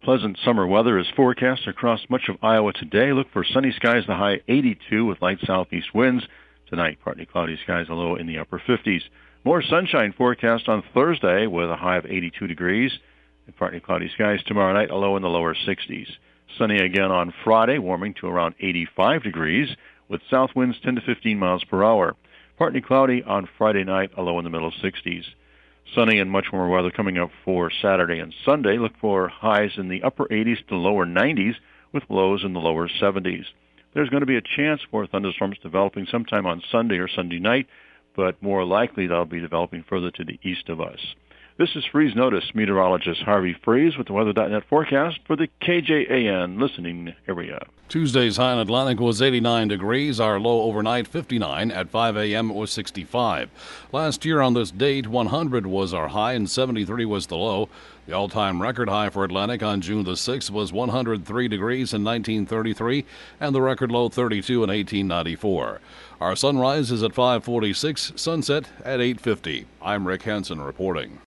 Pleasant summer weather is forecast across much of Iowa today. Look for sunny skies, the high 82 with light southeast winds. Tonight, partly cloudy skies, a low in the upper 50s. More sunshine forecast on Thursday with a high of 82 degrees. And partly cloudy skies tomorrow night, a low in the lower 60s. Sunny again on Friday, warming to around 85 degrees with south winds 10 to 15 miles per hour. Partly cloudy on Friday night, a low in the middle 60s. Sunny and much warmer weather coming up for Saturday and Sunday. Look for highs in the upper 80s to lower 90s with lows in the lower 70s. There's going to be a chance for thunderstorms developing sometime on Sunday or Sunday night, but more likely they'll be developing further to the east of us. This is Freeze Notice meteorologist Harvey Freeze with the Weather.net forecast for the KJAN listening area. Tuesday's high in Atlantic was 89 degrees. Our low overnight, 59. At 5 a.m. it was 65. Last year on this date, 100 was our high and 73 was the low. The all-time record high for Atlantic on June the 6th was 103 degrees in 1933, and the record low 32 in 1894. Our sunrise is at 5:46, sunset at 8:50. I'm Rick Hansen reporting.